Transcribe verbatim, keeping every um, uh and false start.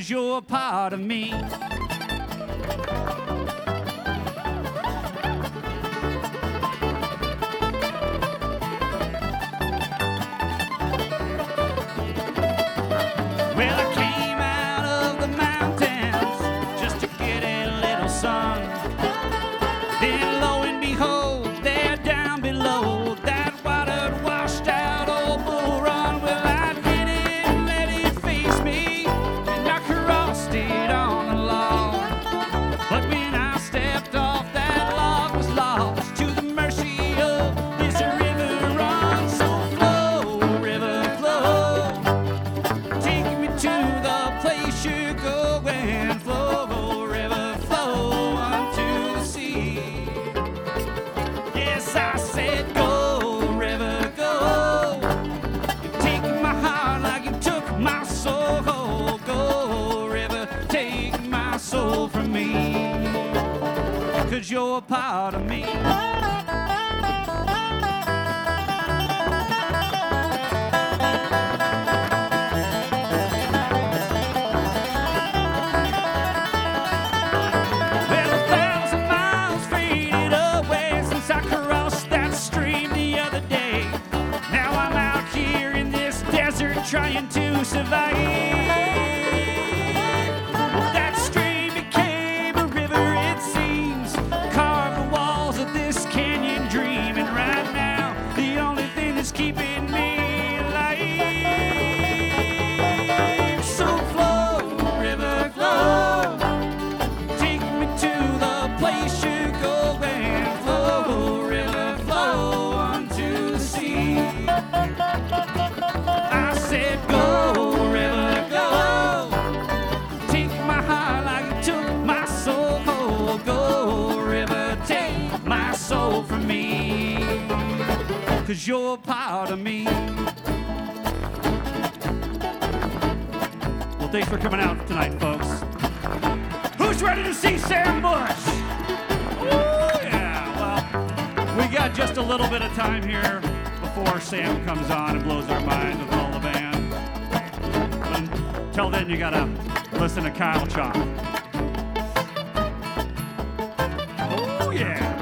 'cause you're a part of me. Well, I came out of the mountains just to get a little sun. Then lo and behold, there down below, that water washed out old Bull Run. Well, I didn't let it face me, and I crossed it on the log. But when I stepped off, that log was lost to the mercy of this river run. So flow, river, flow, take me to the place you're going. Flow, river, flow unto the sea. Yes, I said go, river, go. You're taking my heart like you took my soul. Go, river, take my soul from me, 'cause you're a part of me. Well, a thousand miles faded away since I crossed that stream the other day. Now I'm out here in this desert trying to survive. That stream became a river, it seems, carved the walls of this canyon dream. And right now, the only thing that's keeping me alive. So flow, river, flow, take me to the place you're going. Flow, river, flow unto the sea. I said go, river, go, take my heart like you took my soul. Go, river, take my soul from me, 'cause you're a part of me. Well, thanks for coming out tonight, folks. Who's ready to see Sam Bush? Ooh, yeah, well, we got just a little bit of time here before Sam comes on and blows our minds with all the band. Until then, you gotta listen to Kyle Chalk. Oh, yeah.